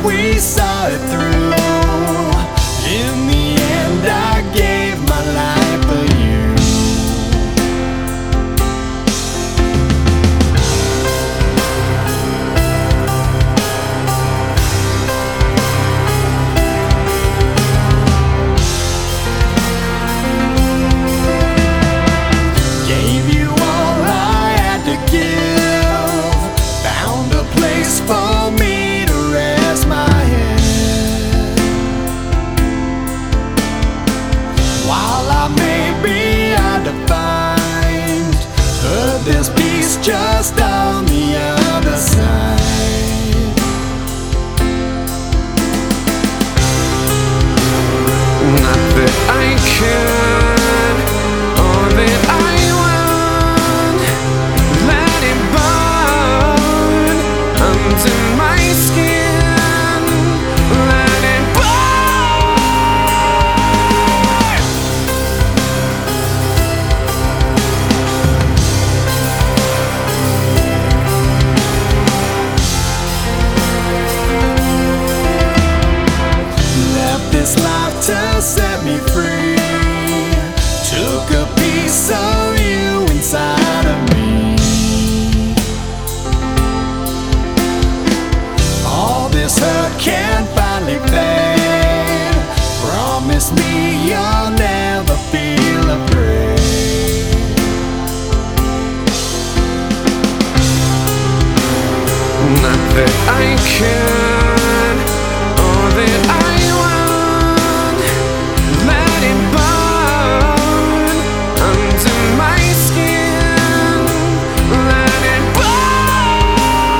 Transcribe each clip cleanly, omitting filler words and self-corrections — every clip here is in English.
we saw it through. In the end, I gave my life for you. Gave you all I had to give. Found a place for me to rest my head. While I may be undefined, but there's peace just on the other side. Not that I can, or that I want. Let it burn under my skin. Let it burn. Left this life to set me free. Took a piece of you inside of me. All this hurt can finally fade. Promise me you'll never feel afraid. Not that I can, or that I want. Let it burn under my skin. Let it burn.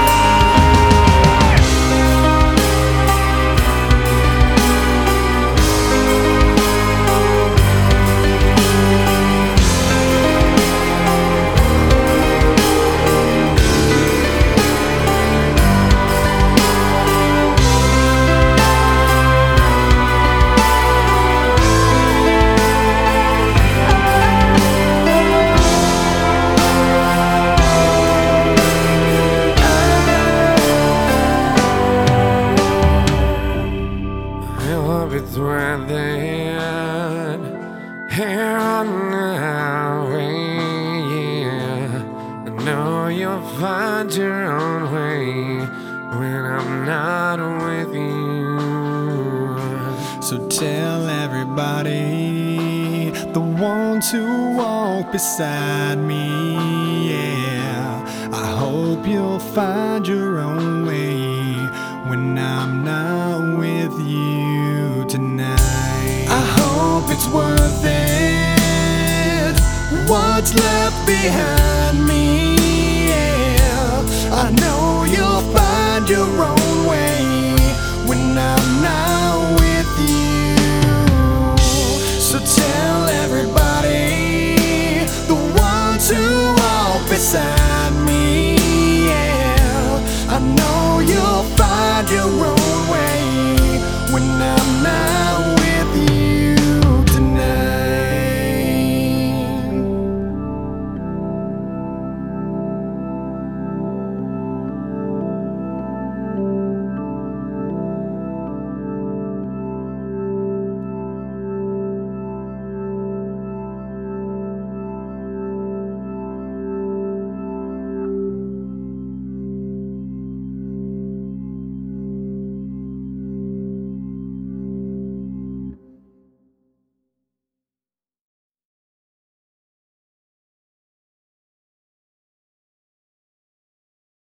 We'll be threading here on our way, yeah. I know you'll find your own way when I'm not with you. So tell everybody, the ones who walk beside me, yeah. I hope you'll find your own way when I'm not with you tonight. I hope it's worth it, what's left behind me, yeah. I know you'll find your own way when I'm not with you. So tell everybody, the ones who walk beside me, yeah. I know you'll find your own way when I'm not with you.